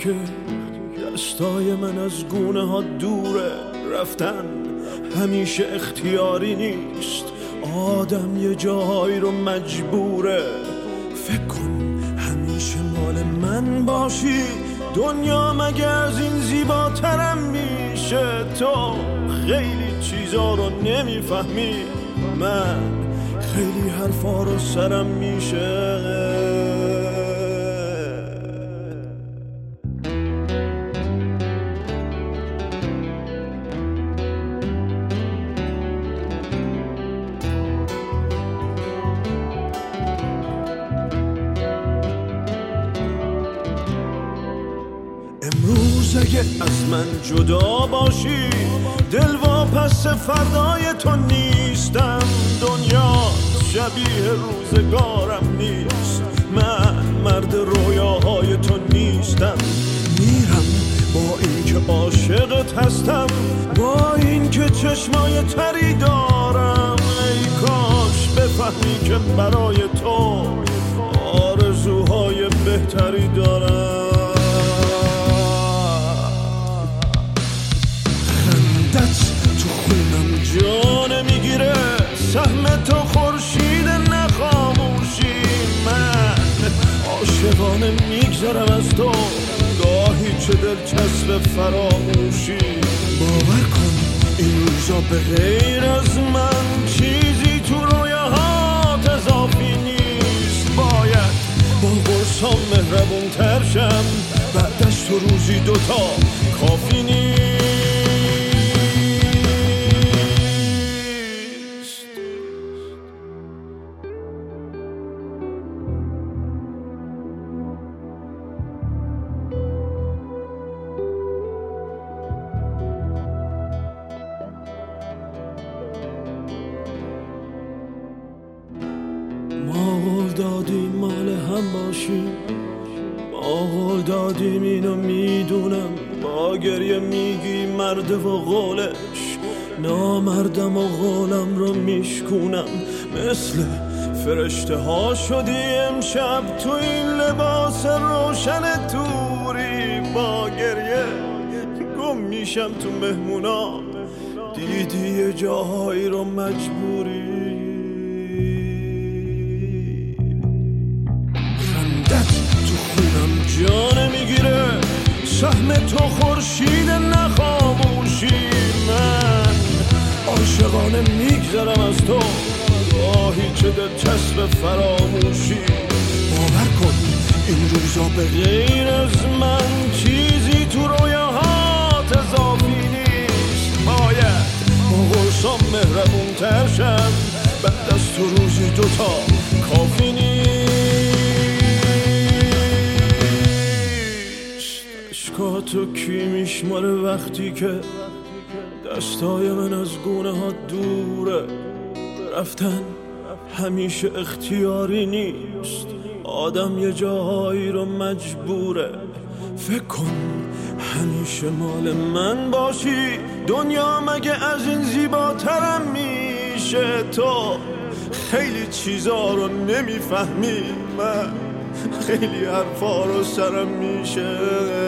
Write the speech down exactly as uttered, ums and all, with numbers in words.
که دستای من از گونه ها دوره، رفتن همیشه اختیاری نیست، آدم یه جاهایی رو مجبوره. فکر کن همیشه مال من باشی، دنیا مگه از این زیباترم میشه؟ تو خیلی چیزا رو نمیفهمی، من خیلی حرفا رو سرم میشه. امروز اگه از من جدا باشی، دل واپس فردای تو نیستم. دنیا شبیه روزگارم نیست، من مرد رویاهای تو نیستم. میرم با اینکه عاشقت هستم، با اینکه چشمای تری دارم. ای کاش بفهمی که برای تو آرزوهای بهتری دارم. تو خونم جان میگیره، سهم تو خورشید نخاموشی. من عاشقانه میگذرم از تو، گاهی چه دلچسب فراموشی. باور کن این روزا به غیر از من چیزی تو رویاهات اضافی نیست. باید با قرصام مهربون تر شم، بعدش تو روزی دوتا کافی نیست. ما قول دادیم مال هم باشیم، ما قول دادیم اینو میدونم. با گریه میگی مرده و قولش، نامردم و قولم رو میشکونم. مثل فرشته ها شدی امشب تو این لباس روشن توری. با گریه گم میشم تو مهمونا، دیدی یه جاهایی رو مجبوری. جان میگیره، سهم تو خورشید نخاموشی. من عاشقانه میگذرم از تو، گاهی چه دلچسب فراموشی. باور کن این روزا به غیر از من چیزی تو رویاهات اضافی نیست. باید با قرصام مهربون تر شم، بعد از تو روزی دوتا کافی نیست. تو کی میشماره وقتی که دستای من از گونه ها دوره؟ رفتن همیشه اختیاری نیست، آدم یه جاهایی رو مجبوره. فکر کن همیشه مال من باشی، دنیا مگه از این زیباترم میشه؟ تو خیلی چیزا رو نمیفهمی، من خیلی حرفا رو سرم میشه.